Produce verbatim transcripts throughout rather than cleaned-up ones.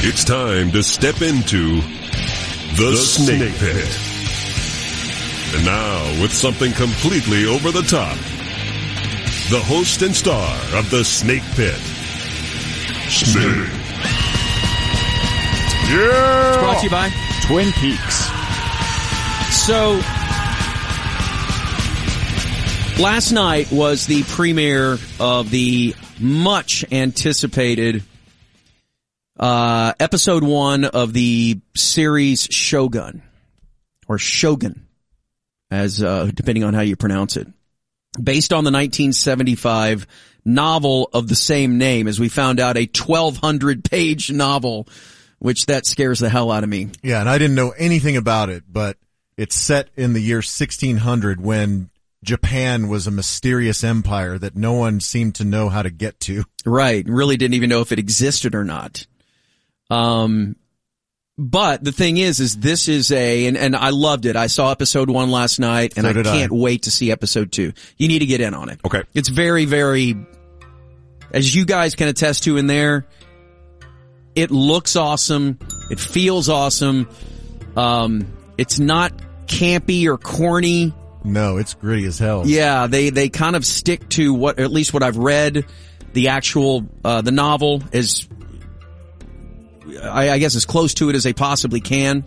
It's time to step into the, the Snake, Snake Pit. Pit. And now, with something completely over the top, the host and star of the Snake Pit, Snake. Yeah! It's brought to you by Twin Peaks. So, last night was the premiere of the much anticipated uh, episode one of the series Shogun, or Shogun, as uh, depending on how you pronounce it, based on the nineteen seventy-five novel of the same name. As we found out, a twelve hundred page novel, which that scares the hell out of me. Yeah, and I didn't know anything about it, but it's set in the year sixteen hundred when Japan was a mysterious empire that no one seemed to know how to get to. Right. Really didn't even know if it existed or not. Um, but the thing is, is this is a, and, and I loved it. I saw episode one last night and So I can't I. wait to see episode two. You need to get in on it. Okay. It's very, very, as you guys can attest to in there, it looks awesome. It feels awesome. Um, it's not campy or corny. No, it's gritty as hell. Yeah, they, they kind of stick to what, at least what I've read, the actual, uh, the novel is, I, I guess as close to it as they possibly can.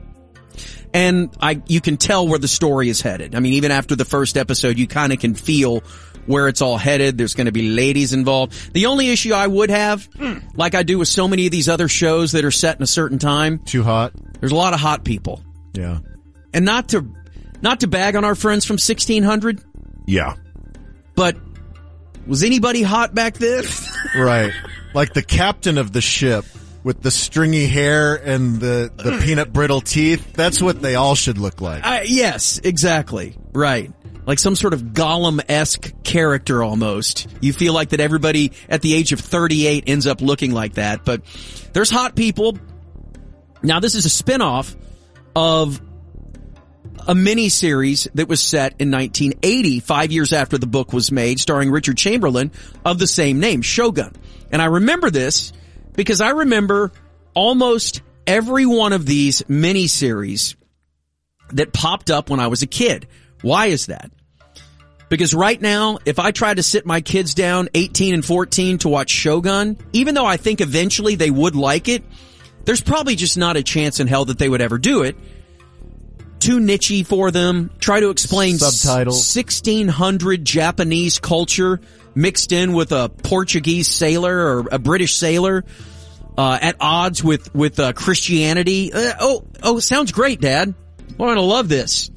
And I, you can tell where the story is headed. I mean, even after the first episode, you kind of can feel where it's all headed. There's going to be ladies involved. The only issue I would have, like I do with so many of these other shows that are set in a certain time. Too hot? There's a lot of hot people. Yeah. And not to, not to bag on our friends from sixteen hundred, Yeah. but was anybody hot back then? Right. Like the captain of the ship with the stringy hair and the, the peanut brittle teeth. That's what they all should look like. Uh, yes, exactly. Right. Like some sort of Gollum-esque character almost. You feel like that everybody at the age of thirty-eight ends up looking like that. But there's hot people. Now this is a spinoff of a mini-series that was set in nineteen eighty, five years after the book was made, starring Richard Chamberlain, of the same name, Shogun. And I remember this because I remember almost every one of these mini-series that popped up when I was a kid. Why is that? Because right now, if I tried to sit my kids down, eighteen and fourteen, to watch Shogun, even though I think eventually they would like it, there's probably just not a chance in hell that they would ever do it. Too nichey for them. Try to explain Subtitles. sixteen hundred Japanese culture mixed in with a Portuguese sailor or a British sailor, uh, at odds with, with, uh, Christianity. Uh, oh, oh, sounds great, Dad. We're gonna love this.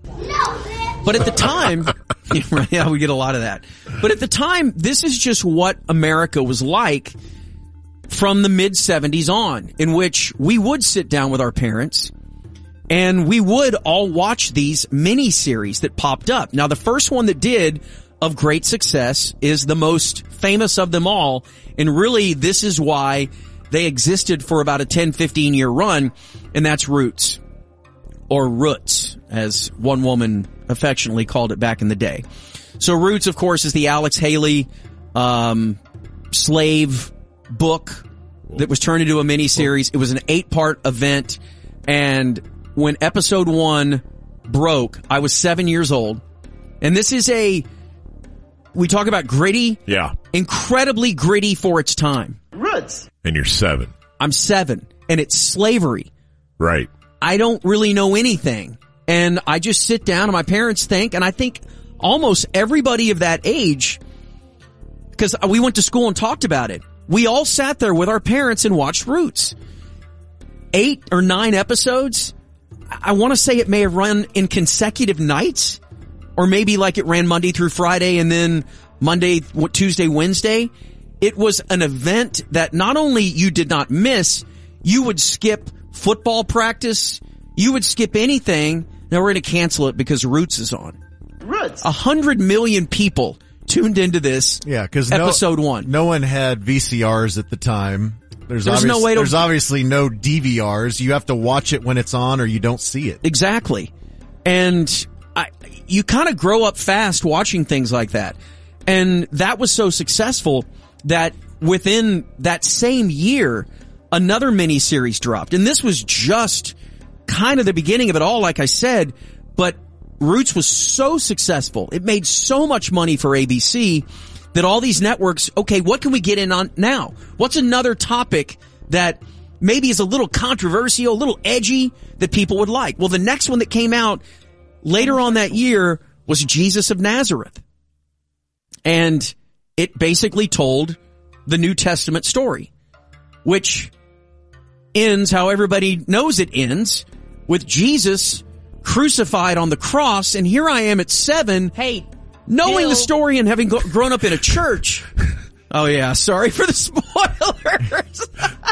But at the time, yeah, we get a lot of that. But at the time, this is just what America was like from the mid seventies on, in which we would sit down with our parents and we would all watch these mini-series that popped up. Now, the first one that did of great success is the most famous of them all. And really, this is why they existed for about a ten, fifteen year run. And that's Roots. Or Roots, as one woman affectionately called it back in the day. So Roots, of course, is the Alex Haley, um, slave book that was turned into a miniseries. It was an eight part event. And when episode one broke, I was seven years old. And this is a, we talk about gritty. Yeah. Incredibly gritty for its time. Roots. And you're seven. I'm seven. And it's slavery. Right. I don't really know anything. And I just sit down and my parents think, and I think almost everybody of that age, because we went to school and talked about it, we all sat there with our parents and watched Roots. Eight or nine episodes. I want to say it may have run in consecutive nights, or maybe like it ran Monday through Friday and then Monday, Tuesday, Wednesday. It was an event that not only you did not miss, you would skip football practice, you would skip anything. Now we're going to cancel it because Roots is on. Roots. A hundred million people tuned into this. Yeah, because episode no, one. No one had V C Rs at the time. There's, There's obvious, no way to, there's obviously no D V Rs. You have to watch it when it's on or you don't see it. Exactly. And I, you kind of grow up fast watching things like that. And that was so successful that within that same year, another mini-series dropped. And this was just kind of the beginning of it all, like I said, but Roots was so successful. It made so much money for A B C that all these networks, okay, what can we get in on now? What's another topic that maybe is a little controversial, a little edgy that people would like? Well, the next one that came out later on that year was Jesus of Nazareth. And it basically told the New Testament story, which ends how everybody knows it ends, with Jesus crucified on the cross. And here I am at seven, Hey, knowing Bill. the story and having go- grown up in a church. Oh yeah, sorry for the spoilers.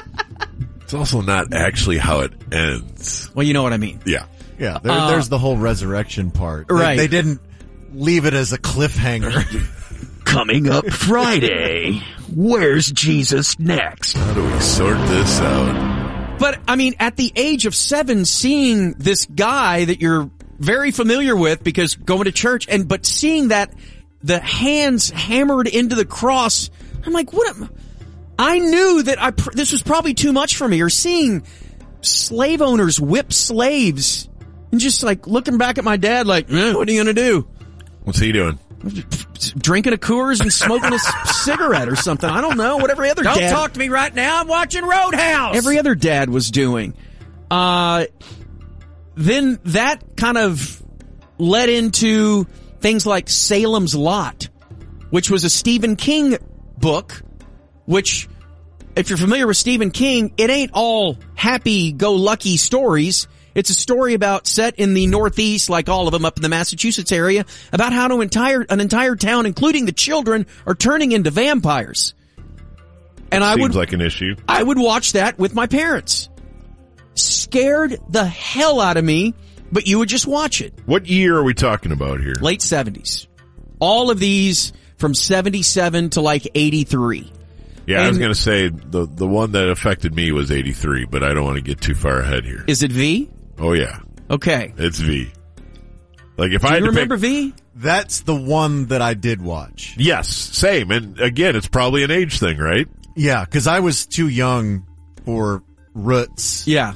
It's also not actually how it ends. Well, you know what I mean. Yeah. Yeah, there, Uh, there's the whole resurrection part. They- Right. They, didn't leave it as a cliffhanger. Coming up Friday, where's Jesus next? How do we sort this out? But, I mean, at the age of seven, seeing this guy that you're very familiar with because going to church, and but seeing that the hands hammered into the cross, I'm like, what am, I knew that I pr- this was probably too much for me. Or seeing slave owners whip slaves and just like looking back at my dad like, eh, what are you going to do? What's he doing? Drinking a Coors and smoking a c- cigarette or something. I don't know. Whatever other Don't dad. talk to me right now. I'm watching Roadhouse. Every other dad was doing. Uh, then that kind of led into things like Salem's Lot, which was a Stephen King book, which, if you're familiar with Stephen King, it ain't all happy-go-lucky stories. It's a story about set in the Northeast, like all of them up in the Massachusetts area, about how an entire, an entire town, including the children, are turning into vampires. And I Seems would, like an issue. I would watch that with my parents. Scared the hell out of me, but you would just watch it. What year are we talking about here? Late seventies. All of these from seventy-seven to like eighty-three. Yeah, I was and- going to say the the one that affected me was eighty-three, but I don't want to get too far ahead here. Is it V? Oh yeah, Okay. it's V. Like if I Do had you to remember pick, V? That's the one that I did watch. yes, same. And again, it's probably an age thing, right? Yeah, because I was too young for Roots Yeah.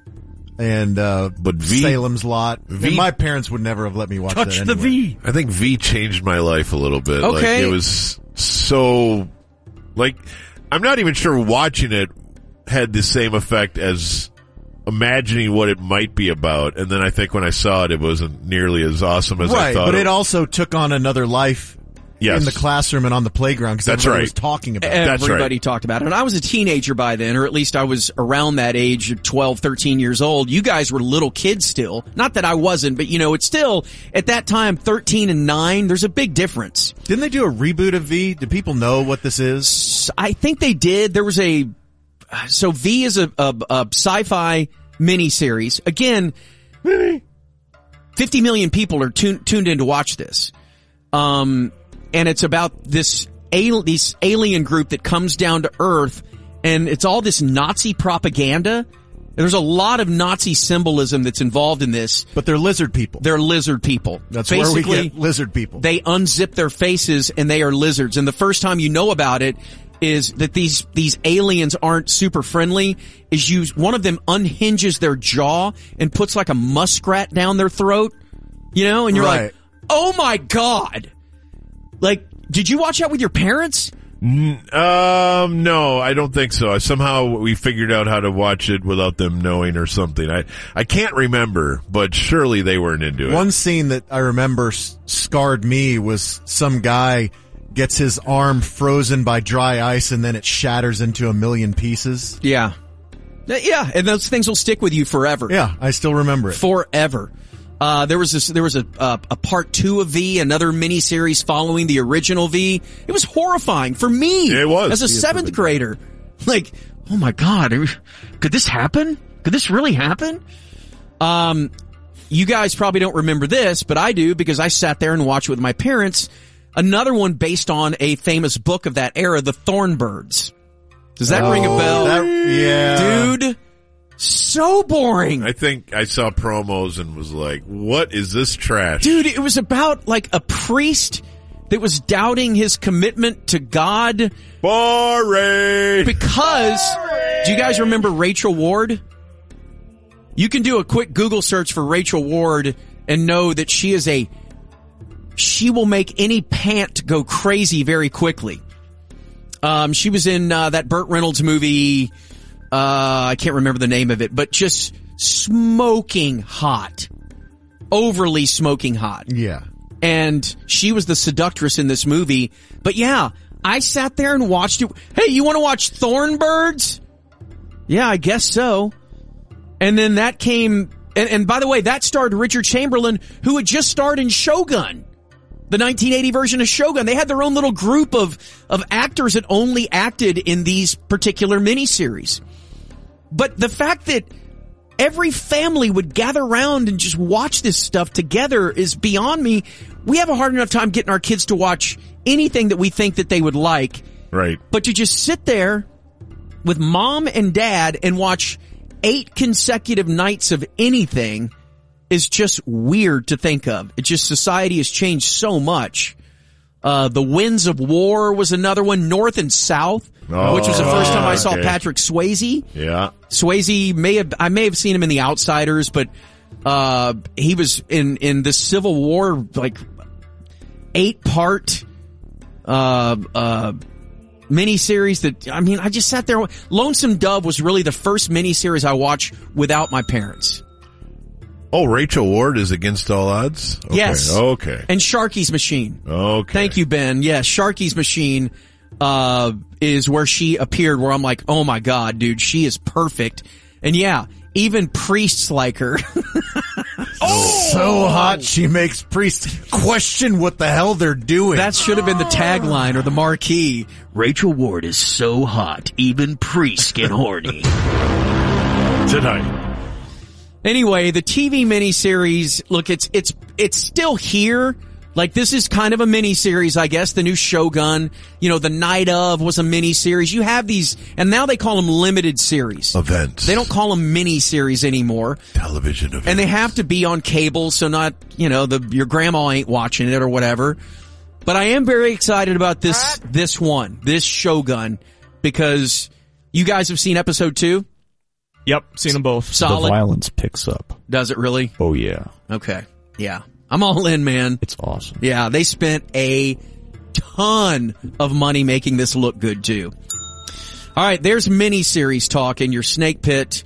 and uh, But V- Salem's Lot. V- and my parents would never have let me watch Touch that the anyway. V. I think V changed my life a little bit. Okay. Like it was so, like, I'm not even sure watching it had the same effect as imagining what it might be about. And then I think when I saw it, it wasn't nearly as awesome as I Right, thought. but it also took on another life Yes. in the classroom and on the playground because That's everybody right. was talking about it. That's right. Everybody talked about it. And I was a teenager by then, or at least I was around that age, twelve, thirteen years old. You guys were little kids still. Not that I wasn't, but you know, it's still, at that time, thirteen and nine, there's a big difference. Didn't they do a reboot of V? Do people know what this is? I think they did. There was a, so V is a, a, a sci-fi miniseries. Again, fifty million people are tuned, tuned in to watch this. Um, and it's about this, al- this alien group that comes down to Earth, and it's all this Nazi propaganda. There's a lot of Nazi symbolism that's involved in this. But they're lizard people. They're lizard people. That's Basically, where we get lizard people. they unzip their faces and they are lizards. And the first time you know about it is that these, these aliens aren't super friendly, is you, one of them unhinges their jaw and puts like a muskrat down their throat, you know, and you're Right. like, oh my God. Like, did you watch that with your parents? Um, no, I don't think so. Somehow we figured out how to watch it without them knowing or something. I, I can't remember, but surely they weren't into it. One scene that I remember s- scarred me was some guy gets his arm frozen by dry ice and then it shatters into a million pieces. Yeah. Yeah, and those things will stick with you forever. Yeah, I still remember it. Forever. Uh, there was this, there was a, uh, a part two of V, another miniseries following the original V. It was horrifying for me. It was. As a seventh grader. Like, oh my God, could this happen? Could this really happen? Um, you guys probably don't remember this, but I do because I sat there and watched it with my parents. Another one based on a famous book of that era, The Thornbirds. Does that ring a bell? That- yeah. Dude, so boring. I think I saw promos and was like, what is this trash? Dude, it was about like a priest that was doubting his commitment to God Boring! because Do you guys remember Rachel Ward? You can do a quick Google search for Rachel Ward and know that she is a, she will make any pant go crazy very quickly. Um, she was in uh, that Burt Reynolds movie, uh, I can't remember the name of it, but just smoking hot. Overly smoking hot. Yeah. And she was the seductress in this movie. But yeah, I sat there and watched it. Hey, you want to watch Thornbirds? Yeah, I guess so. And then that came, and, and by the way, that starred Richard Chamberlain, who had just starred in Shogun, the nineteen eighty version of Shogun. They had their own little group of, of actors that only acted in these particular miniseries. But the fact that every family would gather around and just watch this stuff together is beyond me. We have a hard enough time getting our kids to watch anything that we think that they would like. Right. But to just sit there with mom and dad and watch eight consecutive nights of anything is just weird to think of. It's just society has changed so much. Uh, The Winds of War was another one, North and South, oh, which was the first time I saw okay. Patrick Swayze. Yeah. Swayze may have, I may have seen him in The Outsiders, but, uh, he was in, in the Civil War, like, eight part, uh, uh, miniseries that, I mean, I just sat there. Lonesome Dove was really the first miniseries I watched without my parents. Oh, Rachel Ward is Against All Odds? Okay. Yes. Okay. And Sharky's Machine. Okay. Thank you, Ben. Yes, Sharky's Machine, uh, is where she appeared, where I'm like, oh my God, dude, she is perfect. And yeah, even priests like her. Oh, so hot she makes priests question what the hell they're doing. That should have been the tagline or the marquee. Rachel Ward is so hot, even priests get horny. Tonight. Anyway, the T V miniseries, look, it's, it's, it's still here. Like, this is kind of a miniseries, I guess. The new Shogun, you know, The Night Of was a miniseries. You have these, and now they call them limited series. Events. They don't call them miniseries anymore. Television events. And they have to be on cable, so not, you know, the, your grandma ain't watching it or whatever. But I am very excited about this, this one, this Shogun, because you guys have seen episode two? Yep, seen them both. Solid. The violence picks up. Does it really? Oh, yeah. Okay. Yeah. I'm all in, man. It's awesome. Yeah, they spent a ton of money making this look good, too. All right, there's miniseries talk in your Snake Pit.